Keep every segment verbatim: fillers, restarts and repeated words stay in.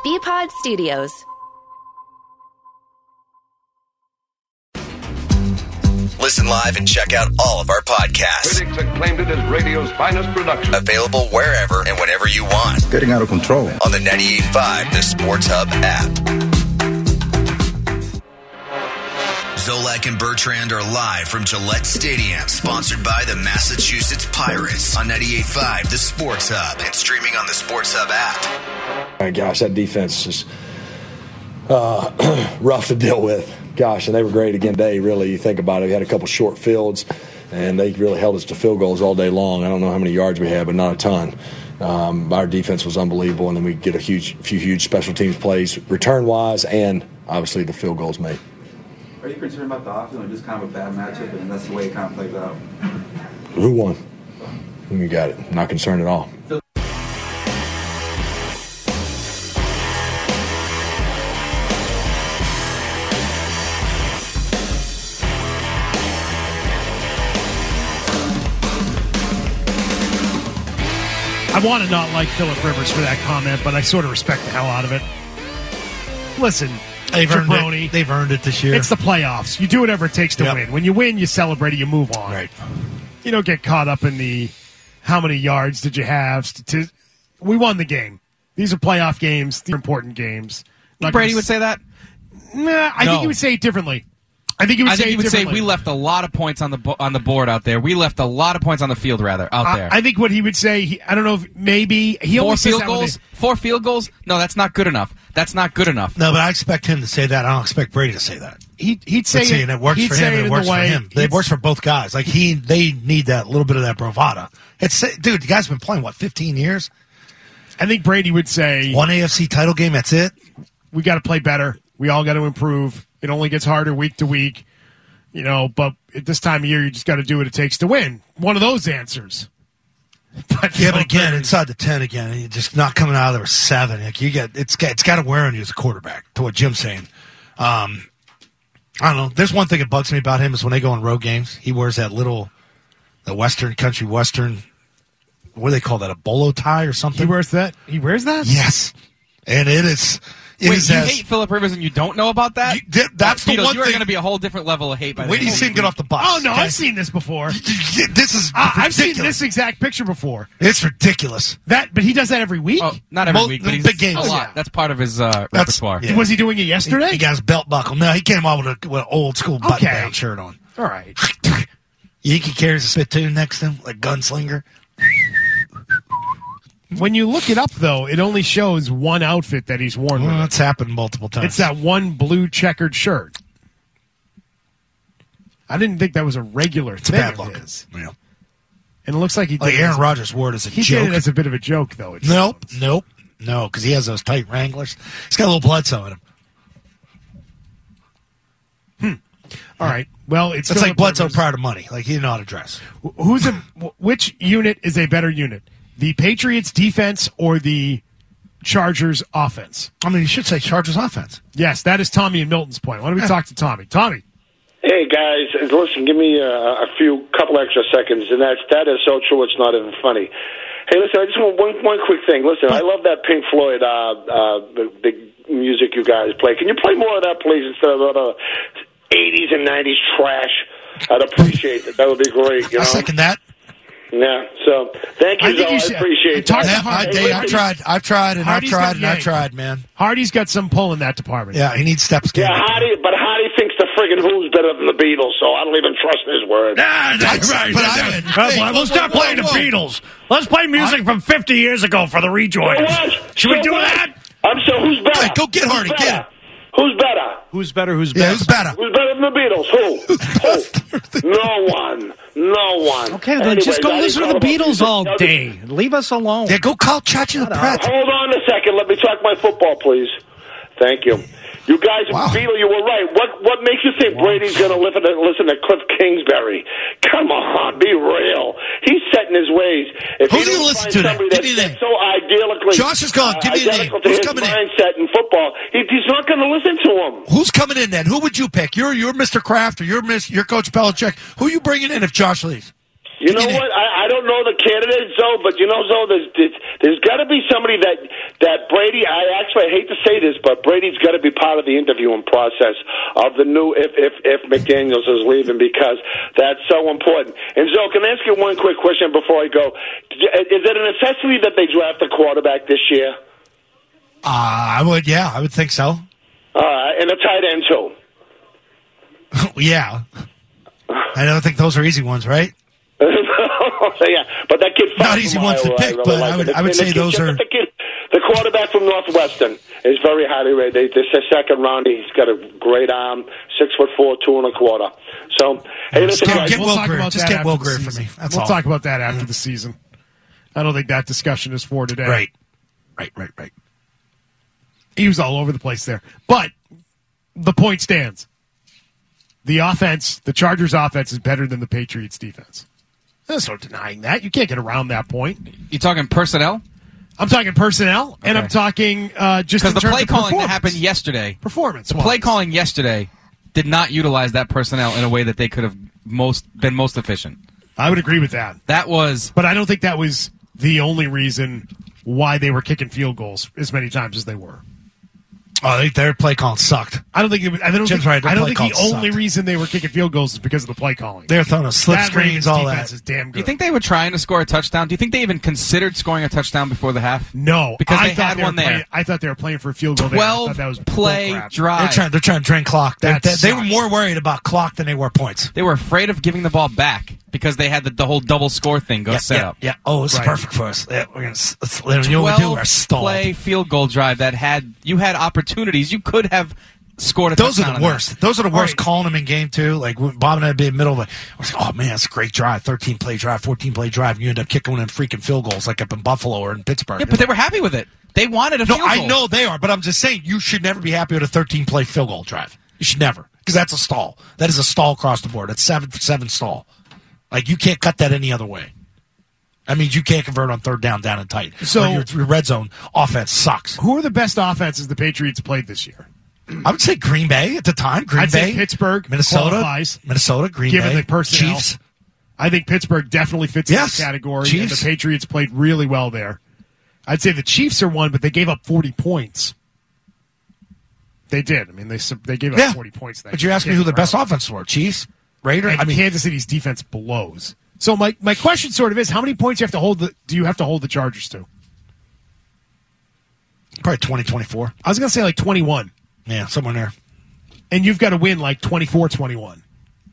B-Pod Studios. Listen live and check out all of our podcasts. Critics acclaimed it as radio's finest production. Available wherever and whenever you want. Getting out of control. On the ninety-eight point five The Sports Hub app. Zolak and Bertrand are live from Gillette Stadium, sponsored by the Massachusetts Pirates on ninety-eight point five The Sports Hub and streaming on the Sports Hub app. Oh, gosh, that defense is uh, rough to deal with. Gosh, and they were great again today, really. You think about it, we had a couple short fields, and they really held us to field goals all day long. I don't know how many yards we had, but not a ton. Um, our defense was unbelievable, and then we get a huge, few huge special teams plays, return-wise, and obviously the field goals made. Are you concerned about the offense, or just kind of a bad matchup, and that's the way it kind of plays out? Who won? You got it. Not concerned at all. I want to not like Phillip Rivers for that comment, but I sort of respect the hell out of it. Listen, they've earned Jabroni, it. They've earned it this year. It's the playoffs. You do whatever it takes to yep. win. When you win, you celebrate it, you move on. Right. You don't get caught up in the how many yards did you have. Stati- we won the game. These are playoff games. These are important games. Not Brady would say that? Nah, I no. think he would say it differently. I think he would I say think he would say differently. we left a lot of points on the bo- on the board out there. We left a lot of points on the field, rather, out I, there. I think what he would say, he, I don't know if maybe he four only says field that when goals. they- Four field goals? No, that's not good enough. That's not good enough. No, but I expect him to say that. I don't expect Brady to say that. He, he'd say But see, it, and it works he'd for say him. it And it in works the for way, him. It works for both guys. Like he, they need that little bit of that bravado. It's dude. The guy's been playing what fifteen years. I think Brady would say one A F C title game. That's it. We got to play better. We all got to improve. It only gets harder week to week, you know. But at this time of year, you just got to do what it takes to win. One of those answers. But yeah, but again, inside the ten again, you're just not coming out of there with seven. Like you get, it's got, it's got to wear on you as a quarterback. To what Jim's saying, um, I don't know. There's one thing that bugs me about him is when they go on road games, he wears that little, the Western country Western. What do they call that? A bolo tie or something? He wears that. He wears that. Yes, and it is. It Wait, is you as, hate Phillip Rivers and you don't know about that? You, that's the Beatles, one you are thing. going to be a whole different level of hate by the Wait till you see him get off the bus. Oh no, okay? I've seen this before. This is uh, I've seen ridiculous. this exact picture before. It's ridiculous. That, but he does that every week. Oh, not every Well, week, but he's big games. a lot. Yeah. That's part of his uh, That's- repertoire. yeah. Was he doing it yesterday? He, he got his belt buckle. No, he came out with a with an old school button Okay. down shirt on. All right. You think he carries a spittoon next to him like gunslinger? When you look it up, though, it only shows one outfit that he's worn. Well, with that's happened multiple it. times. It's that one blue checkered shirt. I didn't think that was a regular It's a thing bad of look. his. Yeah. And it looks like he did Like it Aaron as- Rodgers wore it as a He joke. did it as a bit of a joke, though. It Nope, shows. nope, no, because he has those tight Wranglers. He's got a little Bledsoe in him. All right. Well, it's It's Phillip like Bledsoe Rivers. prior to money. Like he didn't know how to dress. Wh- Who's a wh- which unit is a better unit? The Patriots defense or the Chargers offense? I mean, you should say Chargers offense. Yes, that is Tommy and Milton's point. Why don't we talk to Tommy? Tommy. Hey guys, listen, give me a, a few couple extra seconds, and that's that is so true. It's not even funny. Hey, listen, I just want one one quick thing. Listen, I love that Pink Floyd, uh, uh, the, the music you guys play. Can you play more of that, please, instead of the eighties and nineties trash? I'd appreciate it. That would be great. You know? I second that. Yeah. So thank you, I think Zoe. you I should- appreciate talk that. to Yeah, I, Hardy. Dave, I've tried. I've tried, and Hardy's I've tried, got and I've yanked. tried, man. Hardy's got some pull in that department. Yeah, he needs steps. Yeah, Hardy, but Hardy thinks the friggin' Who's better than the Beatles, so I don't even trust his word. Ah, that's right. But I would. Well, Hey, we'll whoa, stop whoa, playing whoa. the Beatles. Let's play music from fifty years ago for the rejoins. You know what? Should we So do what? that? I'm so who's better? Hey, go get Who's Hardy, better? get him. Who's better? Who's better? Who's Yeah, best? who's better? Who's better than the Beatles? Who? Who? No one. No one. Okay, then Anyways, just go I listen to didn't the know about Beatles music. all No, day. Leave us alone. Yeah, go call Chachi the Pret. Hold on a second. Let me talk my football, please. Thank you. You guys, Wow. Beatle, you were right. What what makes you think Brady's going to listen to, listen to Cliff Kingsbury? Come on, be real. He's set in his ways. If Who's he he don't listen find to then? somebody Give that's, me a name. that's so idealically Josh is gone. Give me a name. identical to Who's his coming in? mindset in football, he, he's not going to listen to him. Who's coming in then? Who would you pick? You're you're Mister Kraft or you're Miss you're Coach Belichick. Who are you bringing in if Josh leaves? You know Give me a what? I, I don't know the candidates, Zoe, but you know, Zoe, there's there's, there's got to be somebody that that Brady, I actually hate to say this, but Brady's got to be part of the interviewing process of the new, if, if, if McDaniels is leaving, because that's so important. And Zoe, can I ask you one quick question before I go? Is it a necessity that they draft a quarterback this year? Uh, I would, yeah, I would think so. Uh, and a tight end, too. Yeah. I don't think those are easy ones, right? Yeah, but that kid not easy ones to pick, really but like I would, it. I would And say the kid, those are. The, kid, the quarterback from Northwestern is very highly rated. This is second round. He's got a great arm, six foot four, two and a quarter. So, hey, listen, Get, guys, get we'll Will talk Greer. about Just that get after Will the Greer for season. me. That's we'll all. talk about that after the season. I don't think that discussion is for today. Right, right, right, right. He was all over the place there, but the point stands. The offense, the Chargers' offense, is better than the Patriots' defense. There's no denying that. You can't get around that point. You talking personnel? I'm talking personnel, and Okay. I'm talking uh, just Because in the terms play of calling that performance. happened yesterday, Performance. the play calling yesterday did not utilize that personnel in a way that they could have most been most efficient. I would agree with that. That was, But I don't think that was the only reason why they were kicking field goals as many times as they were. Oh, they, their play calling sucked. I don't think. It was, I don't Jim's think. right, their I don't play think the call only sucked. reason they were kicking field goals is because of the play calling. They're throwing a slip That screens, Ravens all defense that. is damn good. you think they were trying to score a touchdown? Do you think they even considered scoring a touchdown before the half? No, Because I they thought had they were one there. playing- I thought they were playing for a field goal. there. I thought twelve that was play bullcrap. drive. They're trying, they're trying to drain clock. They, That they, they were sucks. more worried about clock than they were points. They were afraid of giving the ball back because they had the, the whole double score thing go yeah, set yeah, up. yeah. Oh, it's Right. perfect for us. Yeah, we're gonna, s- let's, you know what we do? We're stalled. play field goal drive that had you had opportunities. You could have scored a Those touchdown are on the that. worst. Those are the worst. Right. Calling them in game two. Like when Bob and I'd be in the middle of it. I was like, oh man, that's a great drive. thirteen play drive, fourteen play drive. And you end up kicking one of them freaking field goals like up in Buffalo or in Pittsburgh. Yeah, but they were happy with it. They wanted a no, field goal. I know they are, but I'm just saying you should never be happy with a thirteen play field goal drive. You should never, because that's a stall. That is a stall across the board. That's seven for seven stall. Like you can't cut that any other way. That means you can't convert on third down, down and tight. So- Or your, your red zone offense sucks. Who are the best offenses the Patriots played this year? I would say Green Bay at the time. Green I'd Bay, say Pittsburgh Minnesota, qualifies. Minnesota, Green Given Bay, the personnel. Chiefs. I think Pittsburgh definitely fits Yes. in the category. Chiefs. And the Patriots played really well there. I'd say the Chiefs are one, but they gave up forty points. They did. I mean, they sub- they gave up Yeah, forty points. That but you game. asked me Can't who the get best around. offense were. Chiefs, Raiders. And I mean, Kansas City's defense blows. So my, my question sort of is, how many points you have to hold the do you have to hold the Chargers to? probably twenty, twenty-four. I was going to say like twenty-one. Yeah, somewhere in there. And you've got to win like twenty-four twenty-one.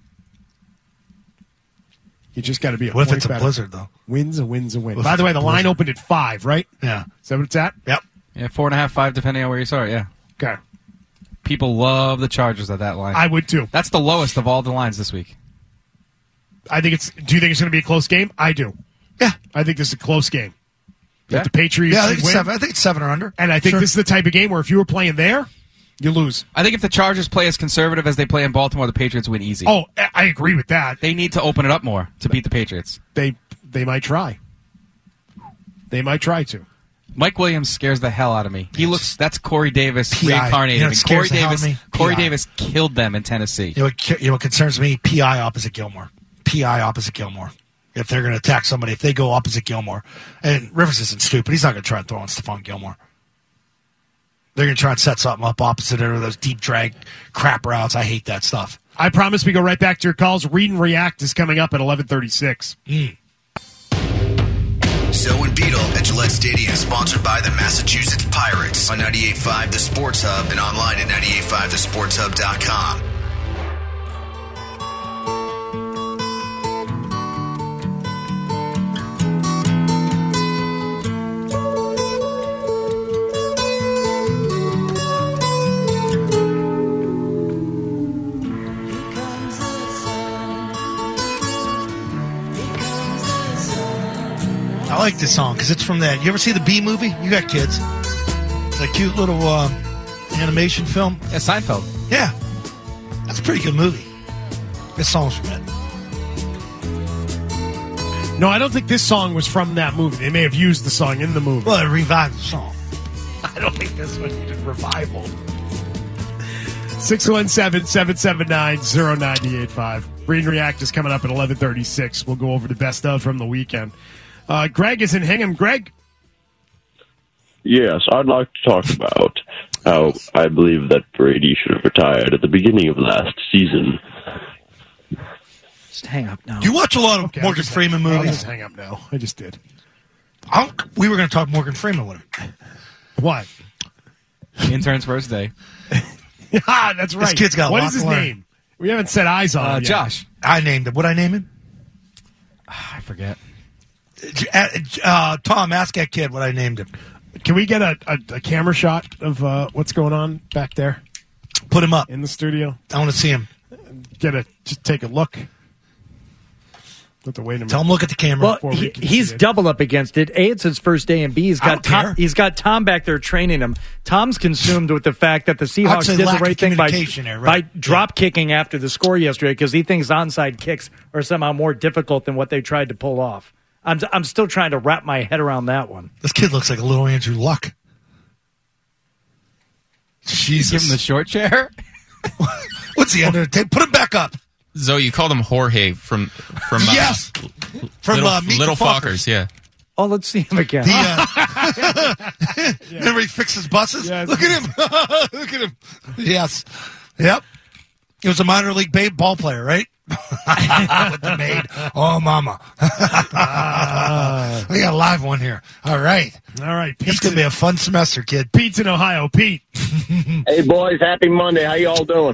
You just got to be a What if point it's a better. blizzard, though? Wins and wins and wins. What if By the it's way, a the line blizzard? opened at five, right? Yeah. Is that what it's at? Yep. Yeah, four and a half, five, depending on where you saw it. Yeah, Okay. people love the Chargers at that line. I would too. That's the lowest of all the lines this week. I think it's. Do you think it's going to be a close game? I do. Yeah. I think this is a close game. Yeah. That the Patriots Yeah, I should think, it's win. seven, I think it's seven or under. And I think Sure. this is the type of game where if you were playing there, you lose. I think if the Chargers play as conservative as they play in Baltimore, the Patriots win easy. Oh, I I agree with that. They need to open it up more to beat the Patriots. They they might try. They might try to. Mike Williams scares the hell out of me. He looks. That's Corey Davis P I. reincarnated. You know what And scares Corey the hell out of Davis. me? Corey P I. Davis killed them in Tennessee. You know, what, ki- you know what concerns me? P I opposite Gilmore. P I opposite Gilmore. If they're going to attack somebody, if they go opposite Gilmore. And Rivers isn't stupid. He's not going to try and throw on Stephon Gilmore. They're going to try and set something up opposite or those deep drag crap routes. I hate that stuff. I promise we go right back to your calls. Read and React is coming up at eleven thirty-six. Mm. Zoe and Beetle at Gillette Stadium, sponsored by the Massachusetts Pirates on ninety-eight point five The Sports Hub and online at ninety-eight point five the sports hub dot com. I like this song because it's from that. You ever see the Bee movie? You got kids. The cute little uh, animation film. Yeah, Seinfeld. Yeah. That's a pretty good movie. This song's from it. No, I don't think this song was from that movie. They may have used the song in the movie. Well, it revived the song. I don't think this one needed revival. six one seven, seven seven nine, zero nine eight five. Read and React is coming up at eleven thirty-six. We'll go over the best of from the weekend. Uh, Greg is in Hingham. Greg? Yes, I'd like to talk about how I believe that Brady should have retired at the beginning of last season. Just hang up now. Do you watch a lot of Okay, Morgan just Freeman hang, I'll movies? just hang up now. I just did. I'll, we were going to talk Morgan Freeman with him. What? Intern's first day. Ah, that's right. This kid's got a What lot is his to learn. name? We haven't set eyes on Uh, him yet. Josh. I named him. What'd I name him? I forget. Uh, uh, Tom, ask that kid what I named him. Can we get a, a, a camera shot of uh, what's going on back there Put him up. in the studio? I want to see him. Get a just take a look. Have to wait a minute. Tell him look at the camera. Well, before we he, can he's see it. double up against it. A, it's his first day, and B, he's I got don't Tom, care. he's got Tom back there training him. Tom's consumed with the fact that the I'd Seahawks say did the lack of right thing by, communication there, right? by drop kicking after the score yesterday because he thinks onside kicks are somehow more difficult than what they tried to pull off. I'm I'm still trying to wrap my head around that one. This kid looks like a little Andrew Luck. Jesus. Give him the short chair. What's the end of the tape? Put him back up. Zoe, you called him Jorge from from uh, Yes. From Little, uh, Meet the Little Fockers. Fockers, yeah. Oh, let's see him again. The, uh, Remember he fixes buses? Yes. Look at him. Look at him. Yes. Yep. He was a minor league baseball player, right? With the maid. Oh, mama. We got a live one here. All right. All right, It's Pete's going to be in, a fun semester, kid. Pete's in Ohio. Pete. Hey, boys, happy Monday. How you all doing?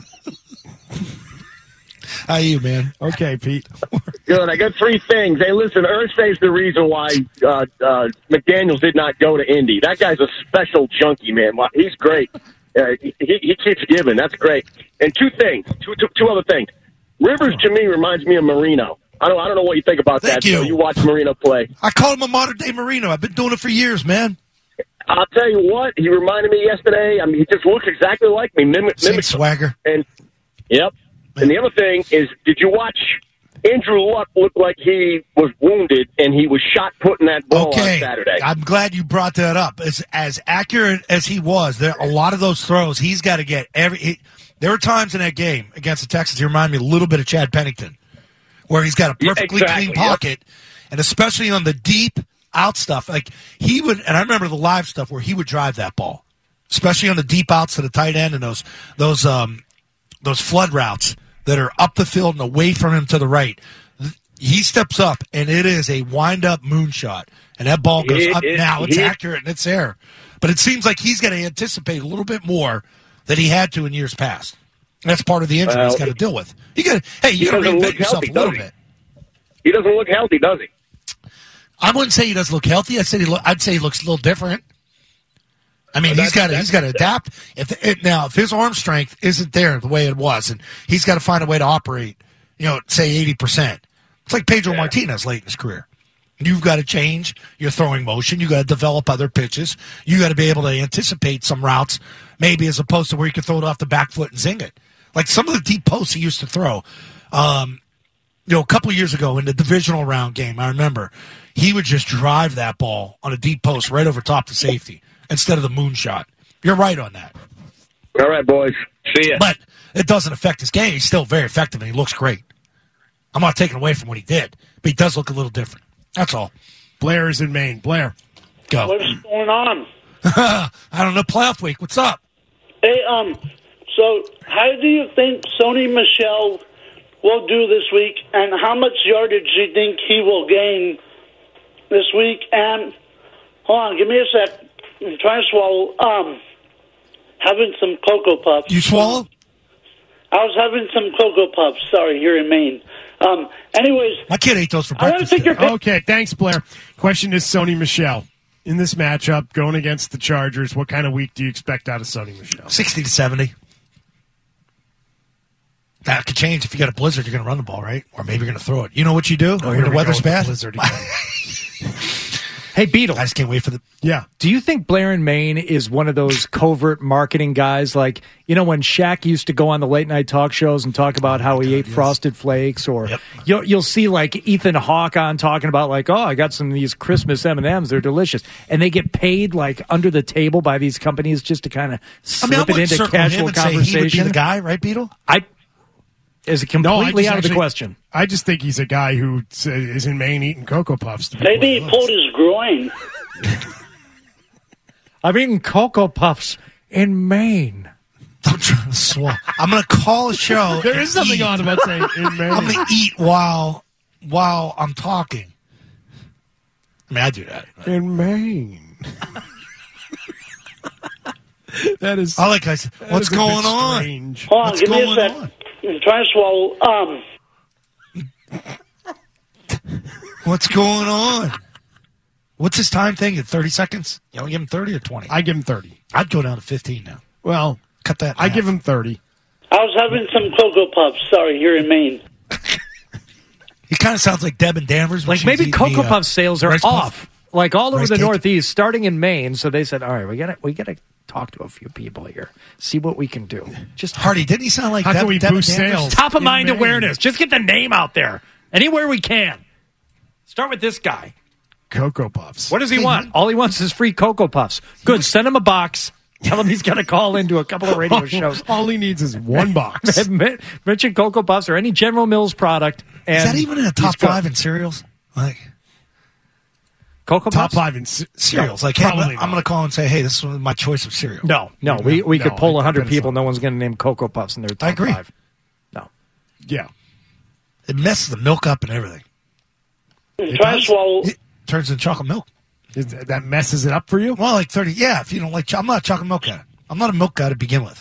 How you, man? Okay, Pete. Good. I got three things. Hey, listen, Irsay's the reason why uh, uh, McDaniels did not go to Indy. That guy's a special junkie, man. Wow, he's great. Uh, he, he keeps giving. That's great. And two things, two, two, two other things. Rivers, to me, reminds me of Marino. I don't, I don't know what you think about Thank that. you. So you watch Marino play. I call him a modern-day Marino. I've been doing it for years, man. I'll tell you what, he reminded me yesterday. I mean, he just looks exactly like me. Mimic, Same mimic swagger. And, yep. And the other thing is, did you watch Andrew Luck look like he was wounded and he was shot putting that ball Okay, on Saturday? I'm glad you brought that up. As as accurate as he was, there a lot of those throws he's got to get every. He, there were times in that game against the Texans he reminded me a little bit of Chad Pennington, where he's got a Yeah, perfectly exactly, clean pocket, yep. and especially on the deep out stuff, like he would. And I remember the live stuff where he would drive that ball, especially on the deep outs to the tight end and those those um those flood routes that are up the field and away from him to the right. He steps up, and it is a wind-up moonshot. And that ball goes It up. is- Now it's it- accurate, and it's there. But it seems like he's going to anticipate a little bit more than he had to in years past. And that's part of the injury Well, he's got to deal with. You got hey, he you got to doesn't reinvent look yourself healthy, a little does he? bit. He doesn't look healthy, does he? I wouldn't say he doesn't look healthy. I'd say he look, I'd say he looks a little different. I mean, Well, he's that's- got to he's got to adapt. If it, now, if his arm strength isn't there the way it was, and he's got to find a way to operate, you know, say eighty percent. It's like Pedro Yeah. Martinez late in his career. You've got to change your throwing motion. You got to develop other pitches. You got to be able to anticipate some routes, maybe as opposed to where you can throw it off the back foot and zing it. Like some of the deep posts he used to throw. Um, you know, a couple years ago in the divisional round game, I remember he would just drive that ball on a deep post right over top to safety instead of the moonshot. You're right on that. All right, boys. See ya. But it doesn't affect his game. He's still very effective, and he looks great. I'm not taking away from what he did, but he does look a little different. That's all. Blair is in Maine. Blair. Go. What's going on? I don't know. Playoff week. What's up? Hey, um, so how do you think Sony Michel will do this week, and how much yardage do you think he will gain this week? And hold on, give me a sec. I'm trying to swallow. Um, having some Cocoa Puffs. You swallow? I was having some Cocoa Puffs. Sorry, here in Maine. Um, anyways, my kid ate those for I want to take your pick. Okay, thanks, Blair. Question is Sony Michel. In this matchup, going against the Chargers, what kind of week do you expect out of Sony Michel? sixty to seventy. That could change. If you got a blizzard, you're going to run the ball, right? Or maybe you're going to throw it. You know what you do Oh, when here the we weather's go with the bad? blizzard again. Hey, Beetle. I just can't wait for the. Yeah. Do you think Blair in Maine is one of those covert marketing guys? Like, you know, when Shaq used to go on the late night talk shows and talk about how he ate Frosted Flakes, or Yep. you'll, you'll see like Ethan Hawke on talking about like, oh, I got some of these Christmas M and M's. They're delicious. And they get paid like under the table by these companies just to kind of I mean, I slip it wouldn't into circle him casual and say he would be conversation. the guy, right, Beetle? I is it No, I completely just out of the actually- question. I just think he's a guy who is in Maine eating Cocoa Puffs. to be Maybe he quite pulled honest. his groin. I'm eating Cocoa Puffs in Maine. I'm trying to swallow. I'm going to call a show. There is something eat. odd about saying in Maine. I'm going to eat while while I'm talking. I mean, I do that. In Maine. That is. I like I said. What's going on? Strange. Hold on, What's give me a going sec. on? I'm trying to swallow. Um, What's going on? What's his time thing? At thirty seconds? You want to give him thirty or twenty? I give him thirty. I'd go down to fifteen now. Well, cut that. in I half. give him thirty. I was having some Cocoa Puffs. Sorry, here in Maine. He kind of sounds like Deb and Danvers. when Like she's maybe eating Cocoa the, uh, Puff sales are Rice off. Puff. Like all over Rice the cake. Northeast, starting in Maine. So they said, all right, we got to we got to talk to a few people here, see what we can do. Just Hardy, didn't he sound like How Deb, can we Deb and boost Danvers? sales? top of in mind Maine? awareness. Just get the name out there anywhere we can. Start with this guy. Cocoa Puffs. What does he want? All he wants is free Cocoa Puffs. Good. Send him a box. Tell him he's got to call into a couple of radio shows. All he needs is one box. Mention Cocoa Puffs or any General Mills product. And Is that even in the top he's good. five in cereals? Like Cocoa Top Puffs? five in c- cereals? No, like, hey, I'm probably gonna, I'm not. going to call and say, hey, this is my choice of cereal. No, no. We we No, could poll I- one I hundred bet it's people. not. No one's going to name Cocoa Puffs in their top I agree. five. No. Yeah. It messes the milk up and everything. I'm trying to swallow. It turns into chocolate milk. Is that, that messes it up for you? Well, like thirty. Yeah, if you don't like, cho- I'm not a chocolate milk guy. I'm not a milk guy to begin with.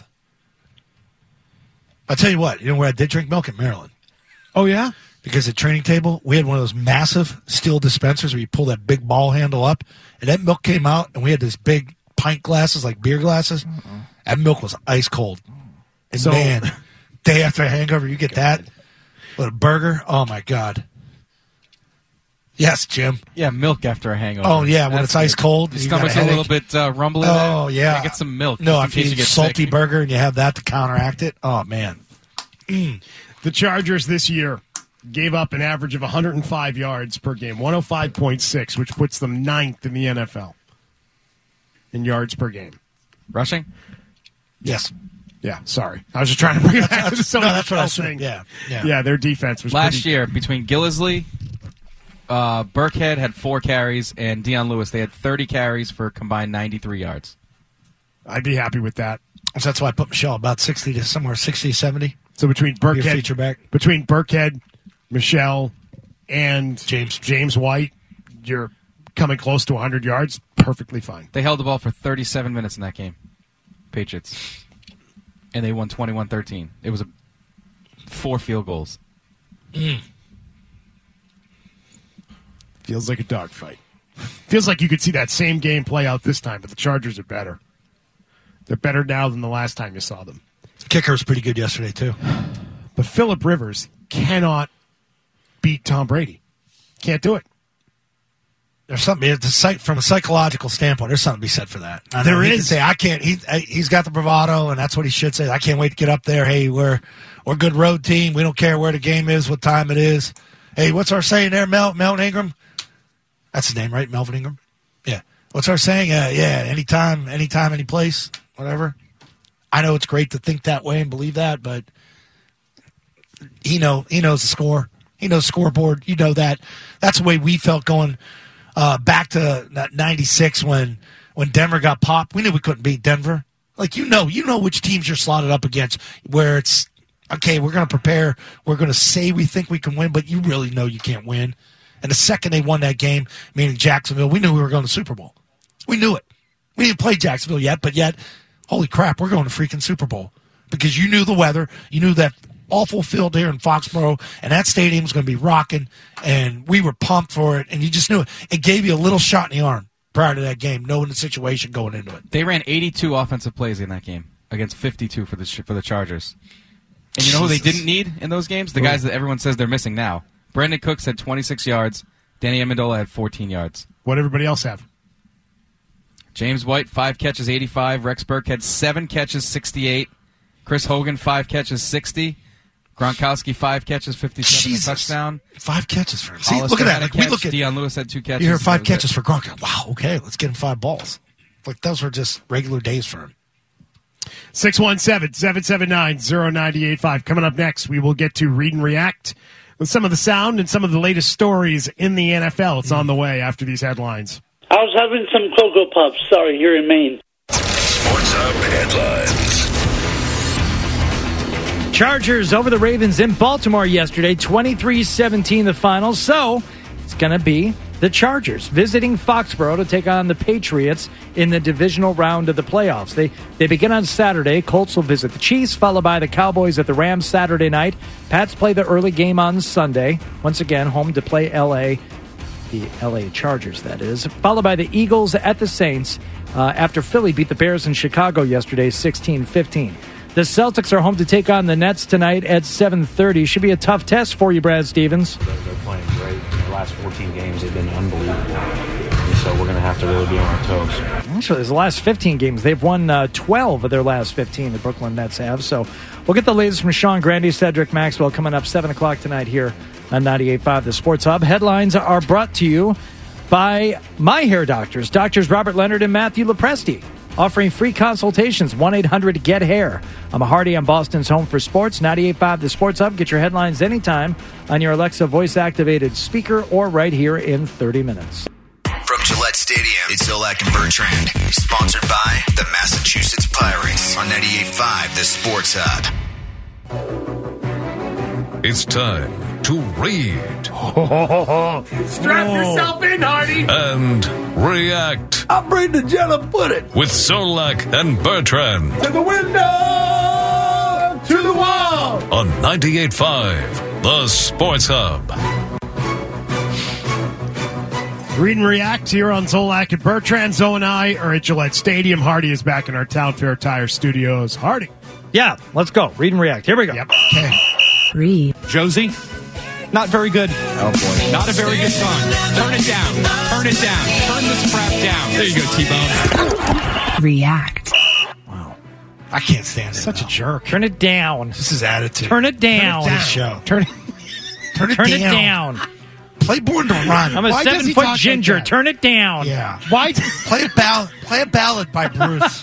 I tell you what, you know where I did drink milk? In Maryland. Oh, yeah? Because at training table, we had one of those massive steel dispensers where you pull that big ball handle up, and that milk came out, and we had these big pint glasses, like beer glasses. Uh-uh. That milk was ice cold. And So- man, day after a hangover, you get that with a burger. Oh my god. Yes, Jim. Yeah, milk after a hangover. Oh yeah, when That's it's ice good. cold, Your you got stomach's a headache. little bit uh, rumbly. Oh there. yeah, Get some milk. No, just in if you case eat get salty sick. burger and you have that to counteract it. Oh man. The Chargers this year gave up an average of one hundred five yards per game, one oh five point six, which puts them ninth in the N F L in yards per game. Rushing? Yes. Yeah, sorry. I was just trying to bring it back to the No, that's what I N F L assumed. thing. Yeah, yeah. Yeah, their defense was Last pretty- year, between Gillisley, uh, Burkhead had four carries, and Deion Lewis, they had thirty carries for a combined ninety-three yards. I'd be happy with that. So that's why I put Michelle about sixty to somewhere sixty, seventy. So between Your Burkhead, feature back. between Burkhead, Michelle, and James James White, you're coming close to one hundred yards. Perfectly fine. They held the ball for thirty-seven minutes in that game, Patriots. And they won twenty-one thirteen. It was a four field goals. Mm. Feels like a dogfight. Feels like you could see that same game play out this time, but the Chargers are better. They're better now than the last time you saw them. Kicker was pretty good yesterday too. But Phillip Rivers cannot beat Tom Brady. Can't do it. There's something it's a psych, from a psychological standpoint. There's something to be said for that. I know There he is. can say I can't. He he's got the bravado, and that's what he should say. I can't wait to get up there. Hey, we're we're a good road team. We don't care where the game is, what time it is. Hey, what's our saying there, Mel Melvin Ingram? That's his name, right? Melvin Ingram. Yeah. What's our saying? Uh, yeah. Anytime, anytime, any place, whatever. I know it's great to think that way and believe that, but he know he knows the score. He knows scoreboard. You know that. That's the way we felt going. Uh, back to ninety-six when when Denver got popped. We knew we couldn't beat Denver. Like, you know, you know which teams you're slotted up against where it's, okay, we're going to prepare. We're going to say we think we can win, but you really know you can't win. And the second they won that game, meaning Jacksonville, we knew we were going to the Super Bowl. We knew it. We didn't play Jacksonville yet, but yet, holy crap, we're going to freaking Super Bowl. Because you knew the weather. You knew that awful field here in Foxborough, and that stadium was going to be rocking, and we were pumped for it, and you just knew it. It gave you a little shot in the arm prior to that game, knowing the situation going into it. They ran eighty-two offensive plays in that game against fifty-two for the for the Chargers. And you know who they Jesus. didn't need in those games? The guys that everyone says they're missing now. Brandon Cooks had twenty-six yards. Danny Amendola had fourteen yards. What everybody else have? James White, five catches, eighty-five. Rex Burke had seven catches, sixty-eight. Chris Hogan, five catches, sixty. Gronkowski, five catches, fifty-seven, Jesus. a touchdown. Five catches for him. See, Hollister look at that. had a Like, we catch. look at Deion Lewis had two catches. You hear That five was catches it. for Gronk. Wow, okay, let's get him five balls. Like, those were just regular days for him. six one seven, seven seven nine, zero nine eight five. Coming up next, we will get to read and react with some of the sound and some of the latest stories in the N F L. It's on the way after these headlines. I was having some Cocoa Puffs. Sorry, here in Maine. Chargers over the Ravens in Baltimore yesterday, twenty-three seventeen the final. So it's going to be the Chargers visiting Foxborough to take on the Patriots in the divisional round of the playoffs. They they begin on Saturday. Colts will visit the Chiefs, followed by the Cowboys at the Rams Saturday night. Pats play the early game on Sunday. Once again, home to play L A, the L A Chargers, that is. Followed by the Eagles at the Saints uh, after Philly beat the Bears in Chicago yesterday, sixteen fifteen. The Celtics are home to take on the Nets tonight at seven thirty. Should be a tough test for you, Brad Stevens. They're, they're playing great. In the last fourteen games, they've been unbelievable. And so we're going to have to really be on our toes. Actually, the last fifteen games, they've won uh, twelve of their last fifteen, the Brooklyn Nets have. So we'll get the latest from Sean Grandy, Cedric Maxwell coming up seven o'clock tonight here on ninety-eight point five The Sports Hub. Headlines are brought to you by My Hair Doctors, Doctors Robert Leonard and Matthew Lopresti, offering free consultations, one eight hundred get hair. I'm a Hardy on Boston's Home for Sports, ninety-eight point five The Sports Hub. Get your headlines anytime on your Alexa voice-activated speaker or right here in thirty minutes. From Gillette Stadium, it's Zolak and Bertrand. Sponsored by the Massachusetts Pirates on ninety-eight point five The Sports Hub. It's time to read. Strap yourself in, Hardy. And react. I'll bring the jello pudding. With Zolak and Bertrand. To the window, to the wall. On ninety-eight point five The Sports Hub. Read and react here on Zolak and Bertrand. Zoe and I are at Gillette Stadium. Hardy is back in our Town Fair Tire Studios. Hardy. Yeah, let's go. Read and react. Here we go. Yep. Okay. Read. Josie, not very good. Oh, boy. Not a very good song. Turn it down. Turn it down. Turn this crap down. There you go, T-Bone. React. I can't stand it. Such now. a jerk. Turn it down. This is attitude. Turn it down. Turn it down. Show. Turn it, Turn it Turn down. it down. Play Born to Run. I'm a Why does seven he foot talk like ginger. that? Turn it down. Yeah. Why? Play a ballad. Play a ballad by Bruce.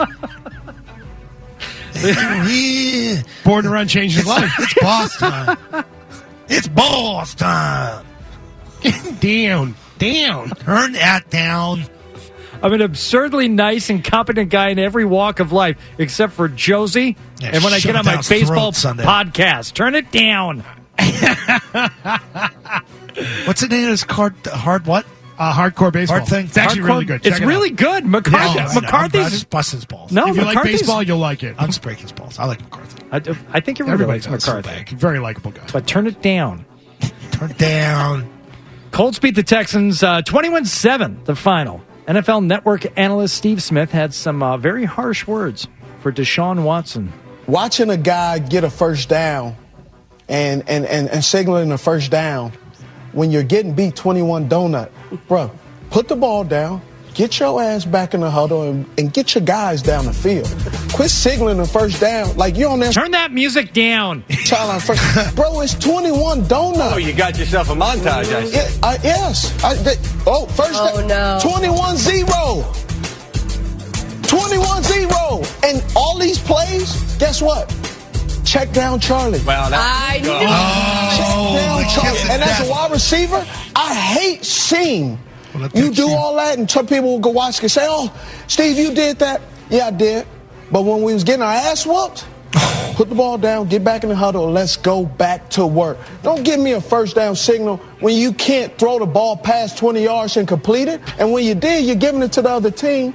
Born to Run changed his life. It's boss time. It's boss time. Down. Down. Turn that down. I'm an absurdly nice and competent guy in every walk of life, except for Josie. Yeah, and when I shove get it on my down his baseball throat Sunday. podcast, turn it down. What's the name of this card? Hard what? Uh, hardcore baseball. Hard thing? It's actually Hardcore- really good. Check It's it really out. good. McCarthy, Yeah, I know. I'm McCarthy's. just busting his balls. No, If you like McCarthy's. baseball, you'll like it. I'm just breaking his balls. I like McCarthy. I, I think everybody Everybody likes does. McCarthy. Very likable guy. But turn it down. Turn it down. Colts beat the Texans uh, twenty-one seven, the final. N F L Network analyst Steve Smith had some uh, very harsh words for Deshaun Watson. Watching a guy get a first down and, and, and, and signaling a first down when you're getting beat twenty-one donut, bro, put the ball down, get your ass back in the huddle, and, and get your guys down the field. Quit signaling the first down. Like, you're on there. Turn that music down. Child on first. Bro, it's twenty-one donut. Oh, you got yourself a montage, I see. Yeah, I, yes. I, they, oh, first Oh, no. twenty-one zero. twenty-one zero. And all these plays, guess what? Check down Charlie. Well, I knew Oh, Check down the Charlie. kiss of And as death. a wide receiver, I hate seeing Well, that you takes do you- all that and some people will go watch and say, oh, Steve, you did that. Yeah, I did. But when we was getting our ass whooped, put the ball down, get back in the huddle, and let's go back to work. Don't give me a first down signal when you can't throw the ball past twenty yards and complete it. And when you did, you're giving it to the other team.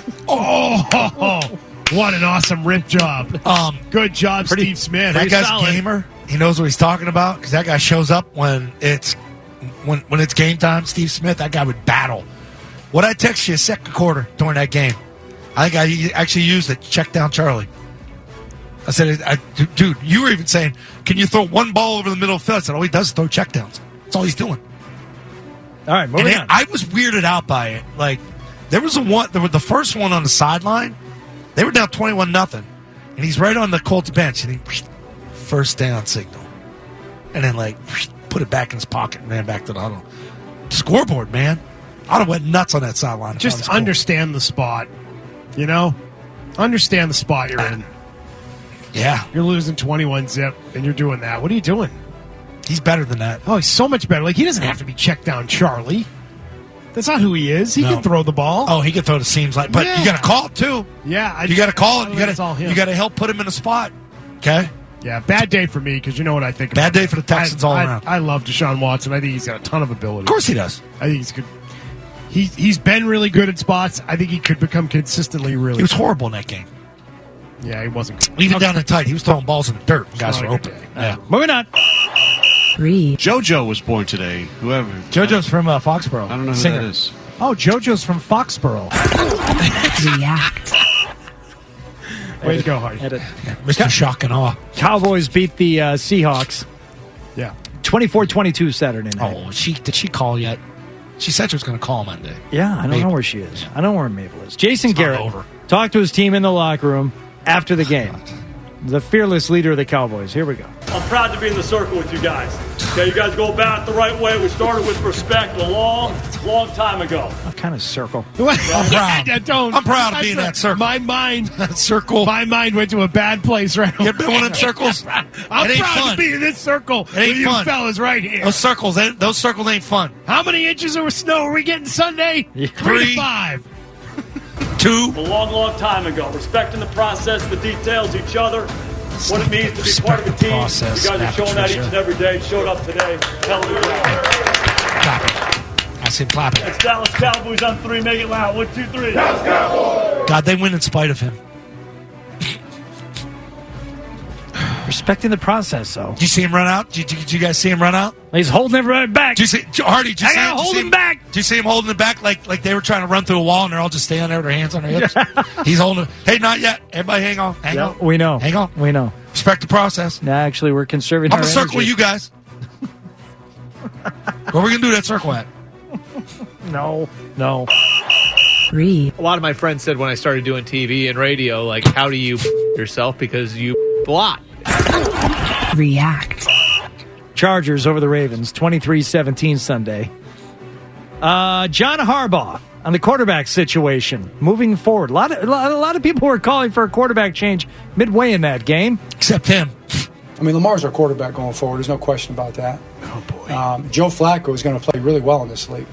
Oh, what an awesome rip job. Um, Good job, Steve Smith. That Very guy's solid. a gamer. He knows what he's talking about because that guy shows up when it's when when it's game time. Steve Smith, that guy would battle. What I text you a second quarter during that game, I think I actually used it. Check down Charlie. I said, I, dude, you were even saying, can you throw one ball over the middle of the field? I said, all he does is throw checkdowns. That's all he's doing. All right, moving And it- on. I was weirded out by it. Like, there was a one, there was the first one on the sideline. They were down twenty-one nothing, and he's right on the Colts bench, and he first down signal, and then like put it back in his pocket and ran back to the huddle. Scoreboard, man. I'd have went nuts on that sideline. if I was Just Colt. understand the spot. You know? Understand the spot you're in. Yeah. You're losing twenty-one zip, and you're doing that. What are you doing? He's better than that. Oh, he's so much better. Like, he doesn't have to be checked down Charlie. That's not who he is. He No. can throw the ball. Oh, he can throw the seams like, but Yeah. you got to call it too. Yeah. I You got to call I it. don't You think got it's all to him. you got to help put him in a spot. Okay. Yeah, bad day for me because you know what I think. Bad about day him. for the Texans I, all I, around. I love Deshaun Watson. I think he's got a ton of ability. Of course he does. I think he's good. He, he's been really good at spots. I think he could become consistently really He was good. horrible in that game. Yeah, he wasn't good. Even down the tight, he was throwing balls in the dirt. when Guys not were a good open. day. Yeah. Moving on. Three. JoJo was born today. Whoever. JoJo's from uh, Foxborough. I don't know who Singer. that is. Oh, JoJo's from Foxborough. React. Way to go, Hardy. Mister Shock and Awe. Cowboys beat the uh, Seahawks. Yeah. twenty-four twenty-two Saturday night. Oh, she did she call yet? She said she was going to call Monday. Yeah, I don't Mabel. know where she is. I don't know where Mabel is. Jason It's not Garrett over. talked to his team in the locker room after the game. The fearless leader of the Cowboys. Here we go. I'm proud to be in the circle with you guys. Okay, you guys go about it the right way. We started with respect a long, long time ago. What kind of circle? I'm proud. I don't. I'm proud to I be in said- that circle. My mind, That circle. my mind went to a bad place right You been one of them circles? I'm It ain't proud fun. to be in this circle It ain't with you fun. fellas right here. Those circles, they- those circles ain't fun. How many inches of snow are we getting Sunday? Three Three. to five. Two. A long, long time ago. Respecting the process, the details, each other, what it means to be part of a Respect the team. process, You guys are Matt showing that each Patricia. and every day. Showed up today. Hell of a job. Clap it. I said clap it. It's Dallas Cowboys on three. Make it loud. One, two, three. God, they win in spite of him. Respecting the process, though. Did you see him run out? Did you, did you guys see him run out? He's holding everybody back. Did you see Hardy? Did you I see gotta him? Did you hold see him back. Did you see him holding it back like like they were trying to run through a wall and they're all just standing there with their hands on their hips? He's holding it. Hey, not yet. Everybody, hang on. Hang Yeah, on. we know. Hang on. We know. Respect the process. No, actually, we're conserving I'm our gonna circle energy. you guys. Where we gonna do that circle at? No, no. Three. A lot of my friends said when I started doing T V and radio, like, how do you yourself? Because you a lot. React. Chargers over the Ravens, twenty-three seventeen Sunday. Uh, John Harbaugh on the quarterback situation moving forward. A lot, of, a lot a lot of people were calling for a quarterback change midway in that game. Except him. I mean, Lamar's our quarterback going forward. There's no question about that. Oh, boy. Um, Joe Flacco is going to play really well in this league.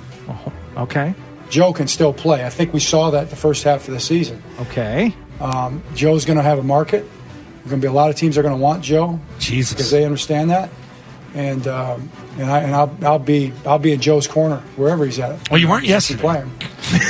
Okay. Joe can still play. I think we saw that the first half of the season. Okay. Um, Joe's going to have a market. There's going to be a lot of teams that are going to want Joe. Jesus. Because they understand that. And um, and, I, and I'll, I'll be I'll be in Joe's corner wherever he's at. Well, you weren't yesterday. Play him.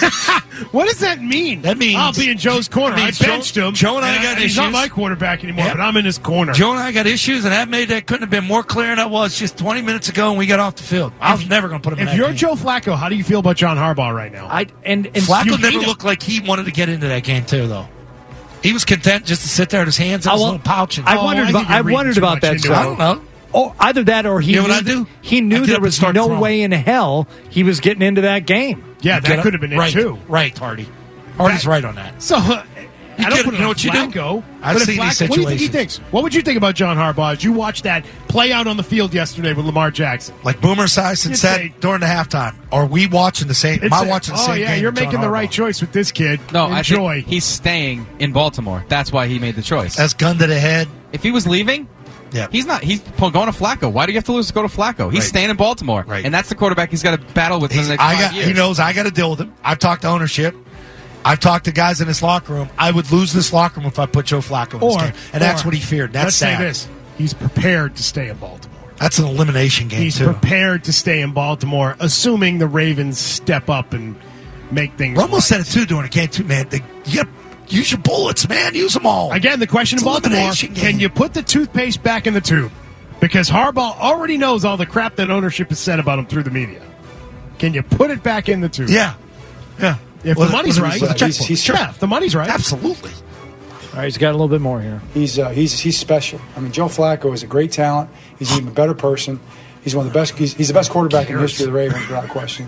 What does that mean? That means I'll be in Joe's corner. that I means Joe- benched him. Joe and I got He's not issues. my quarterback anymore, Yep. but I'm in his corner. Joe and I got issues, and that made that couldn't have been more clear than it was just twenty minutes ago when we got off the field. I was never going to put him in If that you're game. Joe Flacco, how do you feel about John Harbaugh right now? I and, and Flacco you never hate him. looked like he wanted to get into that game too, though. He was content just to sit there with his hands in I his wa- little pouch. And, I Oh, wondered I about think you're I reading wondered too about much that. into So. it. I don't know. Oh, either that or he You know knew what I do? he I knew get there up and was start no throwing. way in hell he was getting into that game. yeah, Get that up- could have been it right, too. Right, Hardy. Hardy's That- right on that. So uh, You I don't get- put it you know on what you do? Flacco. I've but if seen these Flacco- What do you think he situations. thinks? What would you think about John Harbaugh as you watched that play out on the field yesterday with Lamar Jackson? Like Boomer Esiason You'd said say- during the halftime. Are we watching the same? Am It's I a- watching the oh, same yeah, game? you're with John making the Harbaugh? right choice with this kid. No, I Enjoy. think he's staying in Baltimore. That's why he made the choice. That's gun to the head. If he was leaving, Yeah. he's not. He's going to Flacco. Why do you have to lose to go to Flacco? He's Right. staying in Baltimore, Right. and that's the quarterback he's got to battle with in He's, the next I five got. years. He knows I got to deal with him. I've talked to ownership. I've talked to guys in this locker room. I would lose this locker room if I put Joe Flacco in this Or- game, and that's or, what he feared. That's Let's sad. say this: he's prepared to stay in Baltimore. That's an elimination game He's too. prepared to stay in Baltimore, assuming the Ravens step up and make things. Romo right. said it too during the game too, man. They, you got use your bullets, man. Use them all. Again, the question It's in Baltimore: elimination game. can you put the toothpaste back in the tube? Because Harbaugh already knows all the crap that ownership has said about him through the media. Can you put it back in the tube? Yeah, yeah. If Well, the money's well, right, he's- he's- he's- yeah, if the money's right, absolutely. All right, he's got a little bit more here. He's uh, he's he's special. I mean, Joe Flacco is a great talent. He's an even better person. He's one of the best. He's, he's the best quarterback in the history of the Ravens, without question.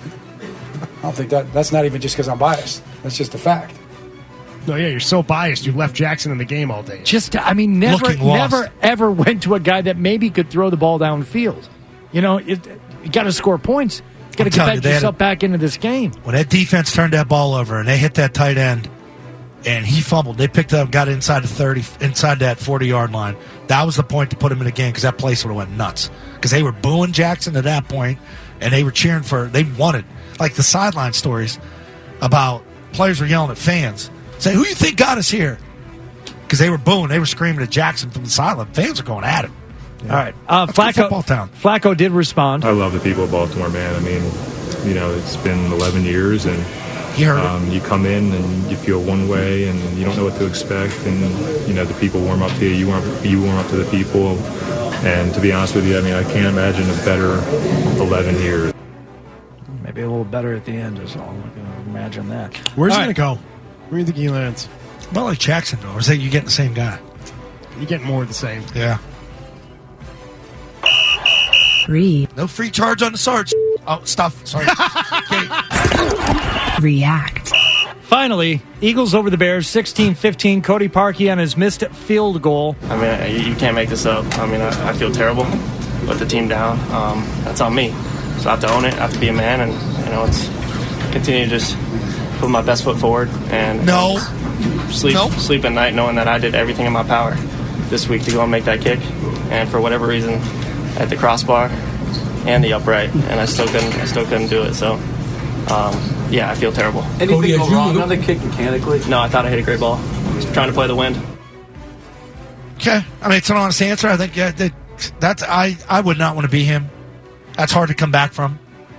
I don't think that that's not even just because I'm biased. That's just a fact. No, yeah, you're so biased. You left Jackson in the game all day. Just, I mean, never, Looking lost. never, ever went to a guy that maybe could throw the ball downfield. You know, it, you got to score points. You got to I'm get telling you, back they had yourself a- back into this game. When that defense turned that ball over and they hit that tight end, and he fumbled, they picked it up, got inside the thirty, inside that forty yard line. That was the point to put him in the game because that place would have went nuts. Because they were booing Jackson at that point, and they were cheering for. They wanted like the sideline stories about players were yelling at fans, saying, "Who you think got us here?" because they were booing. They were screaming at Jackson from the sideline. Fans are going at him. All right. Uh, That's a good Flacco, football town. Flacco did respond. I love the people of Baltimore, man. I mean, you know, it's been eleven years, and you, heard um, you come in and you feel one way, and you don't know what to expect, and you know the people warm up to you, you warm, you warm up to the people, and to be honest with you, I mean, I can't imagine a better eleven years. Maybe a little better at the end is all. I can imagine that. Where's All he right. going to go? Where do you think he lands? Not like Jackson, though. Or is that you getting the same guy? You're getting more of the same. Yeah. Three. No free charge on the Sarge. Oh, stuff. Sorry. React. Finally, Eagles over the Bears, sixteen fifteen. Cody Parkey on his missed field goal. I mean, you, you can't make this up. I mean, I, I feel terrible. Let the team down. Um, that's on me. So I have to own it. I have to be a man, and you know, it's continue to just put my best foot forward and no sleep nope. sleep at night knowing that I did everything in my power this week to go and make that kick. And for whatever reason, at the crossbar and the upright, and I still couldn't. I still couldn't do it. So. Um, yeah, I feel terrible. Anything Cody, go wrong? Another kick mechanically? No, I thought I hit a great ball. Just trying to play the wind. Okay, I mean it's an honest answer. I think yeah, that, that's I. I would not want to be him. That's hard to come back from.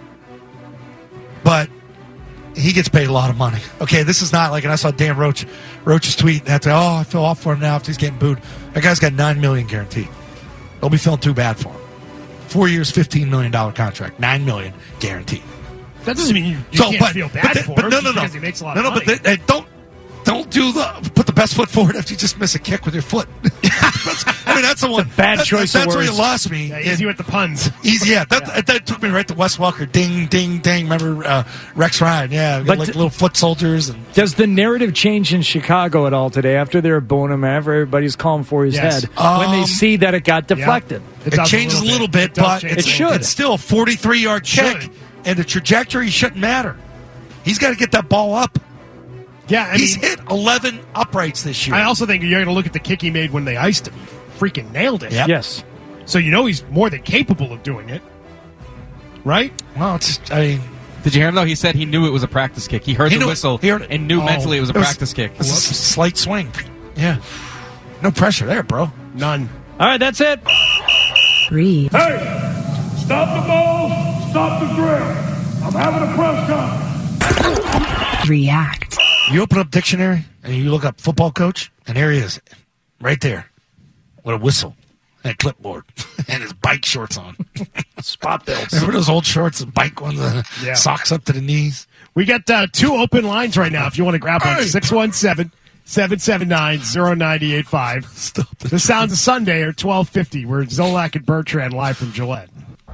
But he gets paid a lot of money. Okay, this is not like, and I saw Dan Roach Roach's tweet after. Oh, I feel off for him now after he's getting booed. That guy's got nine million guaranteed. They'll be feeling too bad for him. Four years, fifteen million dollar contract, nine million guaranteed. That doesn't mean you, you so, can't but, feel bad but, the, for but him no, no, no, because he makes a lot no, of no, money. but they, they don't don't do the put the best foot forward after you just miss a kick with your foot. I mean, that's the one. Bad that, choice that, of That's where words. you lost me. Yeah, easy with the puns. Easy, yeah. That, yeah. that took me right to Wes Welker. Ding, ding, ding. Remember uh, Rex Ryan? Yeah, But like d- little foot soldiers. And Does the narrative change in Chicago at all today after they're booing him, after everybody's calling for his Yes. head, Um, when they see that it got deflected? It, it changes a little bit, It does but change it's, a little bit. it's still a forty-three yard kick, and the trajectory shouldn't matter. He's got to get that ball up. Yeah, I he's mean, hit eleven uprights this year. I also think you're going to look at the kick he made when they iced him. He freaking nailed it. Yep. Yes. So you know he's more than capable of doing it, right? Well, it's I mean, did you hear him though? He said he knew it was a practice kick. He heard He the knew- whistle he heard it. and knew Oh. mentally it was a It was- practice kick. It's a s- slight swing. Yeah, no pressure there, bro. None. All right, that's it. Three. Hey, stop the ball, stop the drill. I'm having a press conference. React. You open up dictionary and you look up football coach, and there he is, right there, with a whistle and a clipboard and his bike shorts on. Spot bills. Remember those old shorts, the bike ones, uh, Yeah. socks up to the knees. We got uh, two open lines right now if you want to grab one. Hey. six one seven, seven seven nine, zero nine eight five. The Sounds of Sunday are twelve fifty. We're Zolak and Bertrand live from Gillette.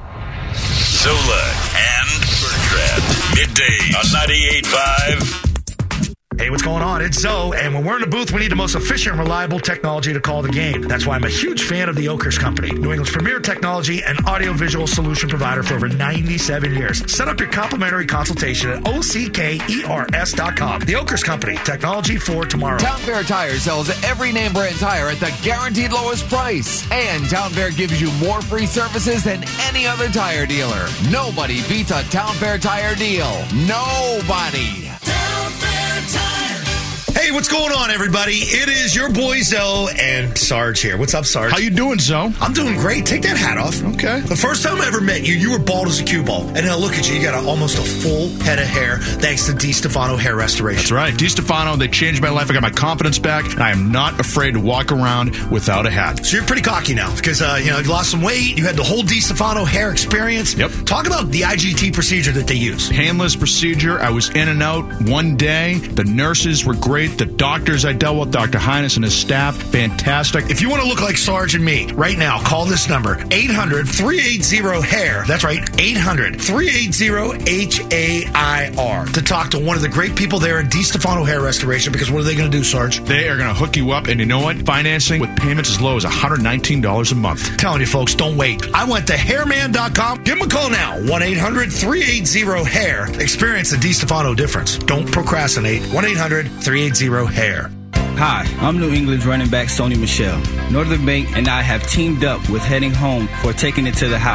Zolak and Bertrand. Midday on ninety-eight point five. Hey, what's going on? It's Zoe, and when we're in the booth, we need the most efficient and reliable technology to call the game. That's why I'm a huge fan of the Oakers Company, New England's premier technology and audiovisual solution provider for over ninety-seven years. Set up your complimentary consultation at O C K E R S dot com. The Oakers Company, technology for tomorrow. Town Fair Tire sells every name brand tire at the guaranteed lowest price. And Town Fair gives you more free services than any other tire dealer. Nobody beats a Town Fair Tire deal. Nobody. Town Fair Tire. Hey, what's going on, everybody? It is your boy Zoe and Sarge here. What's up, Sarge? How you doing, Zoe? I'm doing great. Take that hat off. Okay. The first time I ever met you, you were bald as a cue ball. And now look at you. You got a, almost a full head of hair thanks to DiStefano Hair Restoration. That's right. DiStefano, they changed my life. I got my confidence back, and I am not afraid to walk around without a hat. So you're pretty cocky now because, uh, you know, you lost some weight. You had the whole DiStefano hair experience. Yep. Talk about the I G T procedure that they use. Painless procedure. I was in and out one day. The nurses were great. The doctors I dealt with, Doctor Highness and his staff, fantastic. If you want to look like Sarge and me, right now, call this number, eight hundred, three eighty, hair. That's right, eight hundred, three eighty, H A I R. To talk to one of the great people there at DiStefano Hair Restoration, because what are they going to do, Sarge? They are going to hook you up, and you know what? Financing with payments as low as one hundred nineteen dollars a month. Telling you, folks, don't wait. I went to hairman dot com. Give them a call now, one eight hundred, three eighty, hair. Experience the DiStefano difference. Don't procrastinate. one eight hundred, three eighty, hair. Hi, I'm New England's running back Sony Michel. Northern Bank and I have teamed up with Heading Home for Taking It to the House.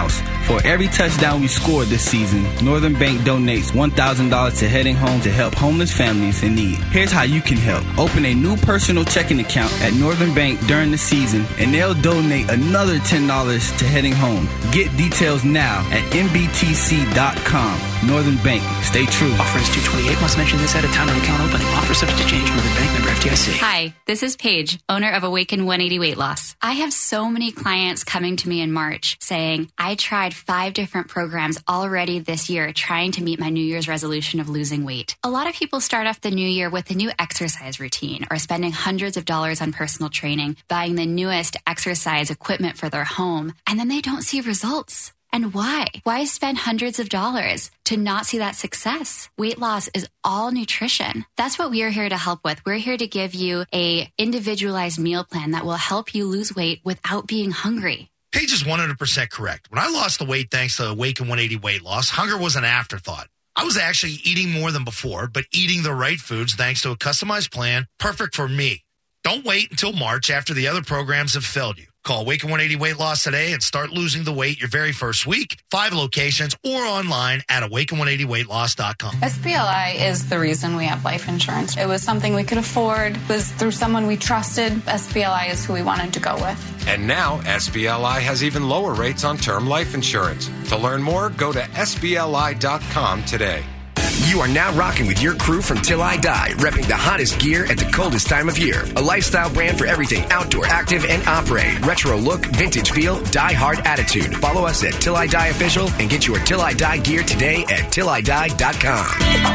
For every touchdown we scored this season, Northern Bank donates one thousand dollars to Heading Home to help homeless families in need. Here's how you can help. Open a new personal checking account at Northern Bank during the season, and they'll donate another ten dollars to Heading Home. Get details now at N B T C dot com. Northern Bank. Stay true. Offer is two twenty-eight. Must mention this at a time of account opening. Offer subject to change. Northern Bank, member F D I C. Hi, this is Paige, owner of Awaken one eighty Weight Loss. I have so many clients coming to me in March saying, I tried five different programs already this year trying to meet my New Year's resolution of losing weight. A lot of people start off the new year with a new exercise routine or spending hundreds of dollars on personal training, buying the newest exercise equipment for their home, and then they don't see results. And why? Why spend hundreds of dollars to not see that success? Weight loss is all nutrition. That's what we are here to help with. We're here to give you a individualized meal plan that will help you lose weight without being hungry. Paige is one hundred percent correct. When I lost the weight thanks to Awaken one eighty Weight Loss, hunger was an afterthought. I was actually eating more than before, but eating the right foods thanks to a customized plan perfect for me. Don't wait until March after the other programs have failed you. Call Awaken one eighty Weight Loss today and start losing the weight your very first week. Five locations or online at awaken one eighty weight loss dot com. S P L I is the reason we have life insurance. It was something we could afford. It was through someone we trusted. S P L I is who we wanted to go with. And now S P L I has even lower rates on term life insurance. To learn more, go to S B L I dot com today. You are now rocking with your crew from Till I Die, repping the hottest gear at the coldest time of year. A lifestyle brand for everything outdoor, active, and operate. Retro look, vintage feel, die hard attitude. Follow us at Till I Die Official and get your Till I Die gear today at till I die dot com.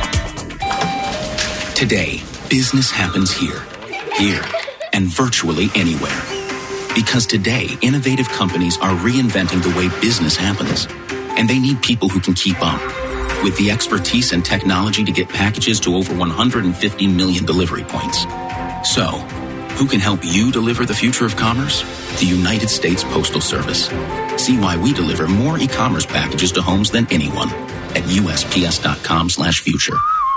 Today, business happens here, here, and virtually anywhere. Because today, innovative companies are reinventing the way business happens. And they need people who can keep up. With the expertise and technology to get packages to over one hundred fifty million delivery points. So, who can help you deliver the future of commerce? The United States Postal Service. See why we deliver more e-commerce packages to homes than anyone at U S P S dot com slash future.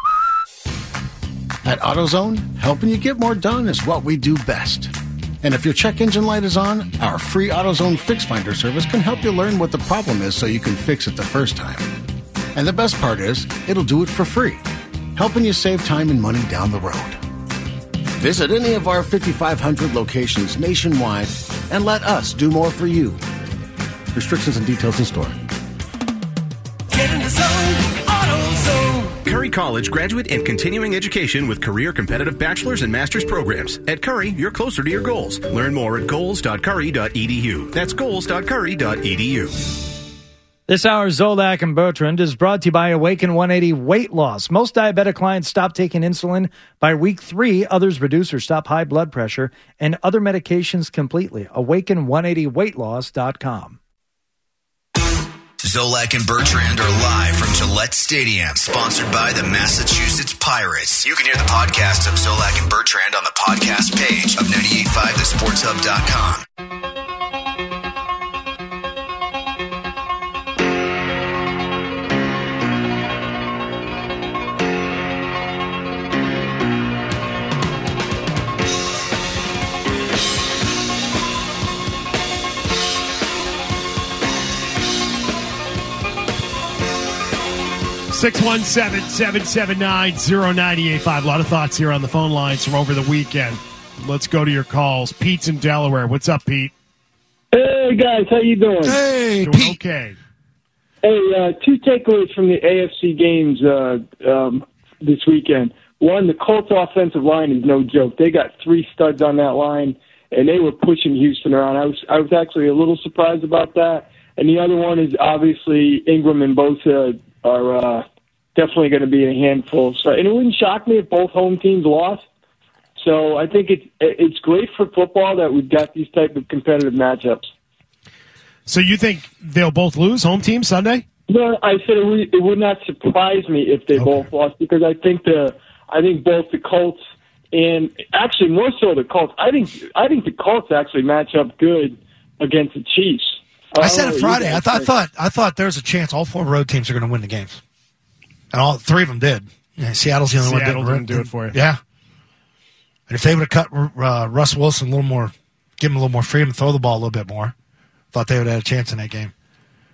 At AutoZone, helping you get more done is what we do best. And if your check engine light is on, our free AutoZone Fix Finder service can help you learn what the problem is so you can fix it the first time. And the best part is, it'll do it for free, helping you save time and money down the road. Visit any of our fifty-five hundred locations nationwide and let us do more for you. Restrictions and details in store. Get in the zone, AutoZone. Curry College graduate and continuing education with career competitive bachelor's and master's programs. At Curry, you're closer to your goals. Learn more at goals dot curry dot e d u. That's goals dot curry dot e d u. This hour's Zolak and Bertrand is brought to you by Awaken one eighty Weight Loss. Most diabetic clients stop taking insulin by week three. Others reduce or stop high blood pressure and other medications completely. Awaken one eighty weight loss dot com. Zolak and Bertrand are live from Gillette Stadium, sponsored by the Massachusetts Pirates. You can hear the podcast of Zolak and Bertrand on the podcast page of ninety-eight point five the sports hub dot com. six one seven, seven seven nine, zero nine eight five. A lot of thoughts here on the phone lines from over the weekend. Let's go to your calls. Pete's in Delaware. What's up, Pete? Hey, guys. How you doing? Hey, doing Pete. Okay. Hey, uh, two takeaways from the A F C games uh, um, this weekend. One, the Colts offensive line is no joke. They got three studs on that line, and they were pushing Houston around. I was I was actually a little surprised about that. And the other one is obviously Ingram and Bosa are uh, definitely going to be a handful. So, and it wouldn't shock me if both home teams lost. So I think it's it's great for football that we've got these type of competitive matchups. So you think they'll both lose, home team Sunday? No, I said it would, it would not surprise me if they okay. both lost, because I think the I think both the Colts and actually more so the Colts. I think I think the Colts actually match up good against the Chiefs. I said it Friday. I thought, I thought I thought there's a chance all four road teams are going to win the games, and all three of them did. Yeah, Seattle's the only Seattle one that didn't do it for you. Yeah, and if they would have cut uh, Russ Wilson a little more, give him a little more freedom to throw the ball a little bit more, thought they would have had a chance in that game.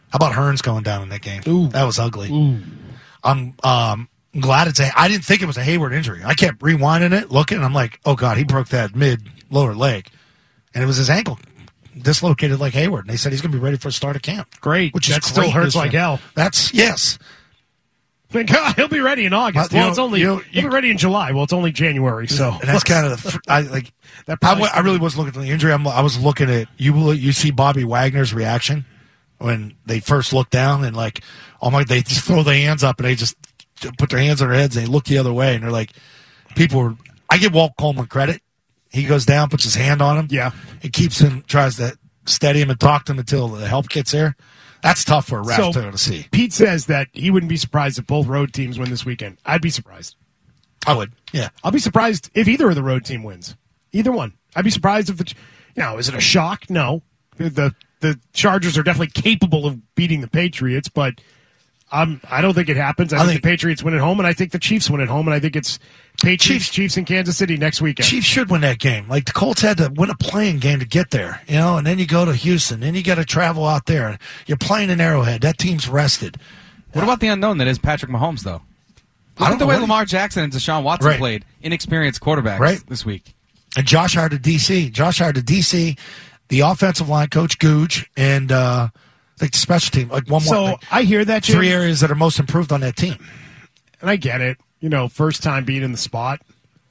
How about Hearns going down in that game? Ooh. That was ugly. Ooh. I'm um, glad it's a. I didn't think it was a Hayward injury. I kept rewinding it, looking, and I'm like, oh god, he broke that mid lower leg, and it was his ankle dislocated like Hayward. And they said he's going to be ready for a start of camp. Great, which that is still great hurts news for like him. hell. That's yes. Thank God, he'll be ready in August. Uh, you well, know, it's only you know, he'll be ready in July. Well, it's only January, so and that's kind of the, I like. That I, probably w- I really was looking at the injury. I'm, I was looking at you. will- You see Bobby Wagner's reaction when they first look down and like, oh my, they just throw their hands up and they just put their hands on their heads and they look the other way and they're like, people. Are, I give Walt Coleman credit. He goes down, puts his hand on him. Yeah, he keeps him, tries to steady him and talk to him until the help gets there. That's tough for a ref So, to, to see. Pete says that he wouldn't be surprised if both road teams win this weekend. I'd be surprised. I would, yeah. I'll be surprised if either of the road team wins. Either one. I'd be surprised if the. You know, is it a shock? No. The the Chargers are definitely capable of beating the Patriots, but um, I don't think it happens. I, I think, think- the Patriots win at home, and I think the Chiefs win at home, and I think it's Patriots, Chiefs- Chiefs in Kansas City next weekend. Chiefs should win that game. Like the Colts had to win a playing game to get there, you know, and then you go to Houston, then you got to travel out there. You're playing in Arrowhead. That team's rested. What about the unknown that is Patrick Mahomes, though? I Look don't at the know way what- Lamar Jackson and Deshaun Watson Right. played. Inexperienced quarterbacks Right. this week. And Josh Hart to D C. Josh Hart to D C, the offensive line coach, Googe, and uh, like the special team. Like one more. So like, I hear that, Jim. three areas that are most improved on that team. And I get it. You know, first time being in the spot.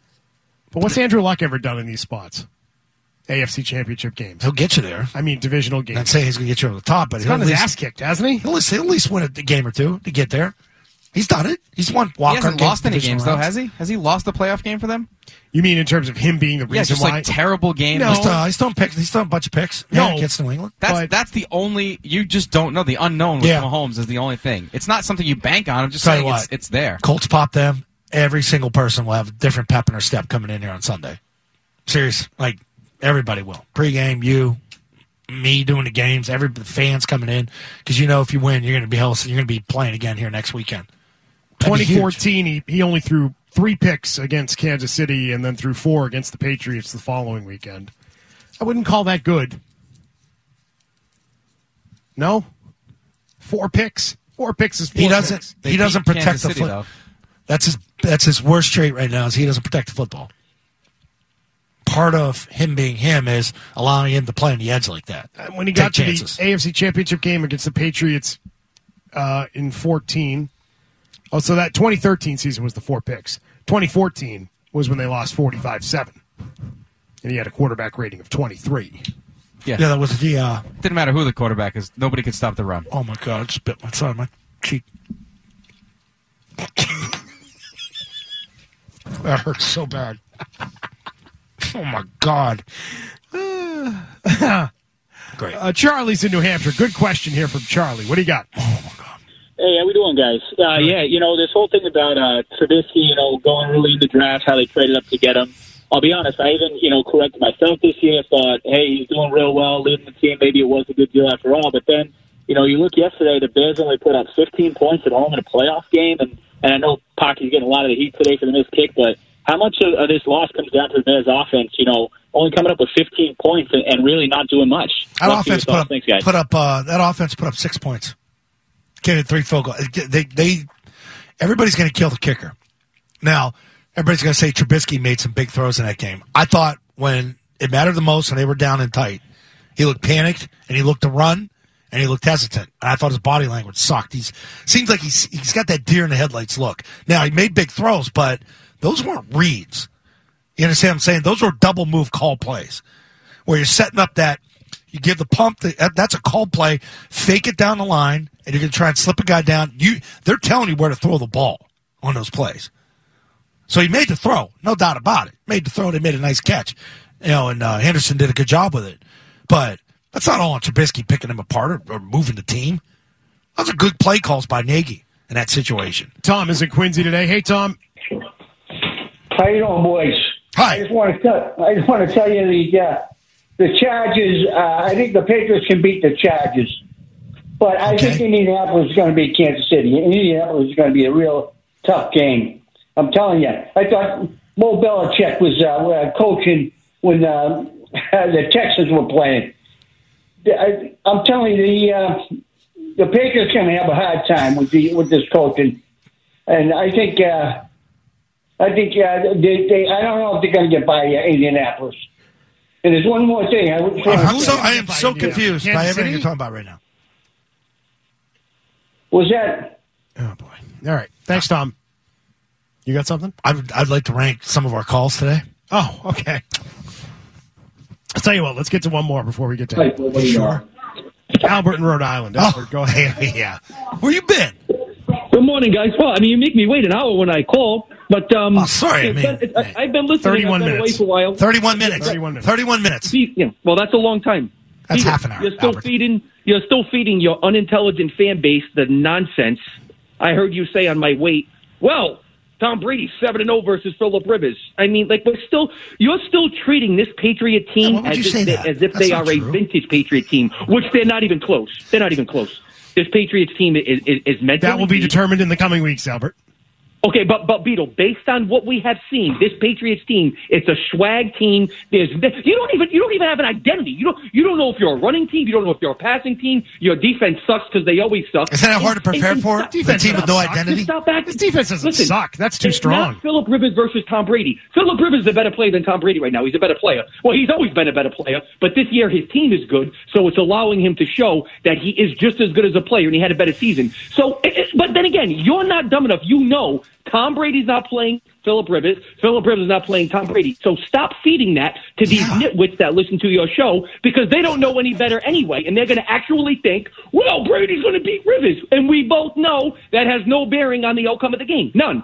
But what's Andrew Luck ever done in these spots? A F C Championship games. He'll get you there. I mean, divisional games. I'm not saying he's going to get you over the top, but He's he'll gotten at his least, ass kicked, hasn't he? he'll, at least, he'll at least win a game or two to get there. He's done it. He's won He wild hasn't card lost any divisional games, though, rounds. has he? Has he lost a playoff game for them? You mean in terms of him being the Yeah, reason just why? like terrible games. No. He's done, he's done picks. He's done a bunch of picks. No. Yeah, against New England. That's But- that's the only you just don't know. The unknown with Yeah. Mahomes is the only thing. It's not something you bank on. I'm just Tell you saying it's, what. it's there. Colts pop them. Every single person will have a different pep in their step coming in here on Sunday. Serious. Like, everybody will. Pre-game, you, me doing the games, every the fans coming in. Because you know if you win, you're going to be held, you're going to be playing again here next weekend. That'd be twenty huge. fourteen, he, he only threw three picks against Kansas City and then threw four against the Patriots the following weekend. I wouldn't call that good. No? Four picks? Four picks is four He doesn't. picks. They He doesn't beat protect Kansas the City, football. though. That's his. That's his worst trait right now. Is he doesn't protect the football. Part of him being him is allowing him to play on the edge like that. And when he Take got to chances. the A F C Championship game against the Patriots uh, in fourteen. Oh, so that twenty thirteen season was the four picks. twenty fourteen was when they lost forty-five seven. And he had a quarterback rating of twenty-three. Yeah. Yeah, that was the. Uh, Didn't matter who the quarterback is. Nobody could stop the run. oh my god! I just bit my sorry, my cheek. That hurts so bad. Oh my god! Great. Uh, Charlie's in New Hampshire. Good question here from Charlie. What do you got? Hey, how we doing, guys? Uh, yeah, you know, this whole thing about uh, Trubisky, you know, going early in the draft, how they traded up to get him. I'll be honest, I even, you know, corrected myself this year, thought, hey, he's doing real well, leading the team. Maybe it was a good deal after all. But then, you know, you look yesterday, the Bears only put up fifteen points at home in a playoff game. And, and I know Pocky's getting a lot of the heat today for the missed kick, but how much of, of this loss comes down to the Bears offense, you know, only coming up with fifteen points and, and really not doing much? That Love to hear offense your put thoughts. up, Thanks, guys. put up. Uh, that offense put up six points. Carried three field goals. They, they, everybody's going to kill the kicker. Now, everybody's going to say Trubisky made some big throws in that game. I thought when it mattered the most, when they were down and tight, he looked panicked and he looked to run and he looked hesitant. And I thought his body language sucked. He's seems like he's he's got that deer in the headlights look. Now he made big throws, but those weren't reads. You understand what I'm saying? Those were double move call plays where you're setting up that. You give the pump. The, that's a call play. Fake it down the line, and you're going to try and slip a guy down. You, they're telling you where to throw the ball on those plays. So he made the throw, no doubt about it. Made the throw. They made a nice catch, you know. And uh, Henderson did a good job with it. But that's not all on Trubisky picking him apart or, or moving the team. Those are good play calls by Nagy in that situation. Tom is in Quincy today. Hey, Tom. How you doing, boys? Hi. I just want to tell. I just want to tell you the uh, the Chargers. Uh, I think the Patriots can beat the Chargers, but I Okay. think Indianapolis is going to beat Kansas City. Indianapolis is going to be a real tough game. I'm telling you. I thought Mo Belichick was uh, coaching when uh, the Texans were playing. I, I'm telling you, the uh, the Patriots going to have a hard time with the with this coaching, and I think uh, I think uh, they, they I don't know if they're going to get by uh, Indianapolis. And there's one more thing. I, would say I'm so, I am so confused Kansas by everything City? you're talking about right now. Was that? Oh boy! All right, thanks, Tom. You got something? I'd, I'd like to rank some of our calls today. Oh, okay. I'll tell you what. Let's get to one more before we get to Right, well, what do you Sure. Albert in Rhode Island. Albert, go ahead. Yeah. Where you been? Good morning, guys. Well, I mean, you make me wait an hour when I call, but um, Oh, sorry, I it's mean, been- it's- I, I've been listening. thirty-one I've been minutes. away for a while. thirty-one minutes. thirty-one minutes. thirty-one minutes. See, yeah, well, that's a long time. That's See, half an hour, You're still Albert. feeding. You're still feeding your unintelligent fan base the nonsense. I heard you say on my wait. Well, Tom Brady seven and zero versus Philip Rivers. I mean, like we're still. You're still treating this Patriot team Yeah, why would as you if, say they, that? as if That's they not are true. a vintage Patriot team, which they're not even close. They're not even close. This Patriots team is is, is meant That will be determined in the coming weeks, Albert. Okay, but but Beetle, based on what we have seen, this Patriots team, it's a swag team. There's you don't even you don't even have an identity. You don't you don't know if you're a running team. You don't know if you're a passing team. Your defense sucks because they always suck. Isn't that hard to And- prepare and- for? and The stop- team with no stop- identity? Stop back. This defense doesn't Listen, suck. That's too it's strong. Not Philip Rivers versus Tom Brady. Philip Rivers is a better player than Tom Brady right now. He's a better player. Well, he's always been a better player, but this year his team is good, so it's allowing him to show that he is just as good as a player, and he had a better season. So, it- it- but then again, you're not dumb enough. You know Tom Brady's not playing Philip Rivers. Philip Rivers is not playing Tom Brady. So stop feeding that to these nitwits that listen to your show because they don't know any better anyway, and they're going to actually think, well, Brady's going to beat Rivers. And we both know that has no bearing on the outcome of the game. None.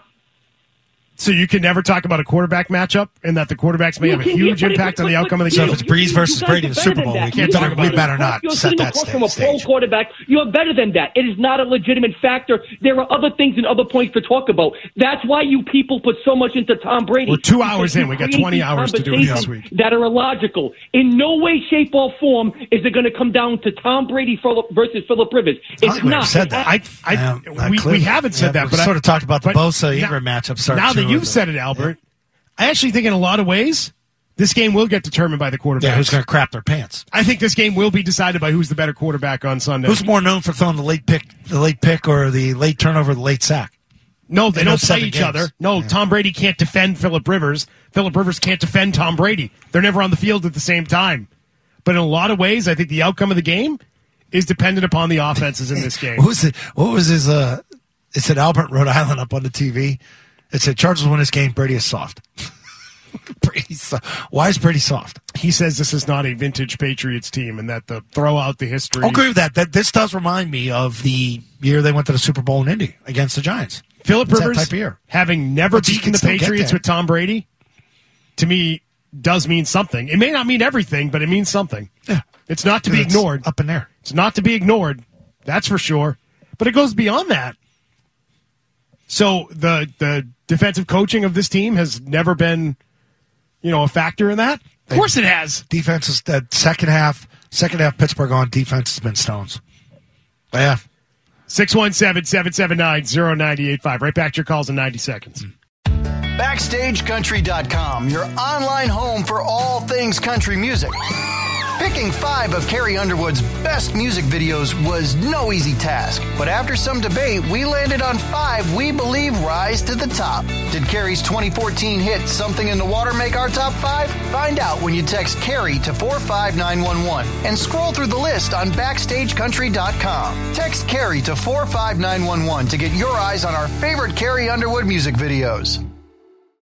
So you can never talk about a quarterback matchup and that the quarterbacks may You have a can- huge yeah, but- impact on the but- outcome of the but- game. So if it's Breeze versus You guys Brady in are the Super better Bowl, than we that. can't You talk are about- we better you're not you're set sitting that across sta- from a pro stage. quarterback. You're better than that. It is not a legitimate factor. There are other things and other points to talk about. That's why you people put so much into Tom Brady. We're two Because hours you in. We got create twenty these hours to do it this conversations week. that are illogical. In no way, shape, or form is it going to come down to Tom Brady Phillip versus Philip Rivers. I It's think we not. said that. I, I, Yeah, not we, clearly. we haven't said Yeah, that, we but sort I, of talked about the but Bosa now- Ingram matchup. Start Now that two you've of said it, Albert, I actually think in a lot of ways this game will get determined by the quarterback. Yeah, who's going to crap their pants? I think this game will be decided by who's the better quarterback on Sunday. Who's more known for throwing the late pick, the late pick, or the late turnover, the late sack? No, they In don't those play seven each games. other. No, Tom Brady can't defend Philip Rivers. Philip Rivers can't defend Tom Brady. They're never on the field at the same time. But in a lot of ways, I think the outcome of the game is dependent upon the offenses in this game. What was it? What was his? Uh, it said Albert, Rhode Island, up on the T V. It said Chargers win this game. Brady is soft. Brady, so- why is Brady soft? He says this is not a vintage Patriots team and that the throw out the history. I'll agree with that. That this does remind me of the year they went to the Super Bowl in Indy against the Giants. Philip It's that Rivers, type of year. having never But you beaten can the still get Patriots there. with Tom Brady, to me, does mean something. It may not mean everything, but it means something. Yeah. It's not to be It's ignored. up in there. It's not to be ignored. That's for sure. But it goes beyond that. So the the defensive coaching of this team has never been, you know, a factor in that. Of course it has. Defense is that second half. Second half, Pittsburgh on defense has been stones. But yeah. six one seven, seven seven nine, zero nine eight five. Right back to your calls in ninety seconds. Backstage Country dot com, your online home for all things country music. Picking five of Carrie Underwood's best music videos was no easy task, but after some debate, we landed on five we believe rise to the top. Did Carrie's twenty fourteen hit Something in the Water make our top five? Find out when you text Carrie to four five nine one one and scroll through the list on Backstage Country dot com. Text Carrie to four five nine one one to get your eyes on our favorite Carrie Underwood music videos.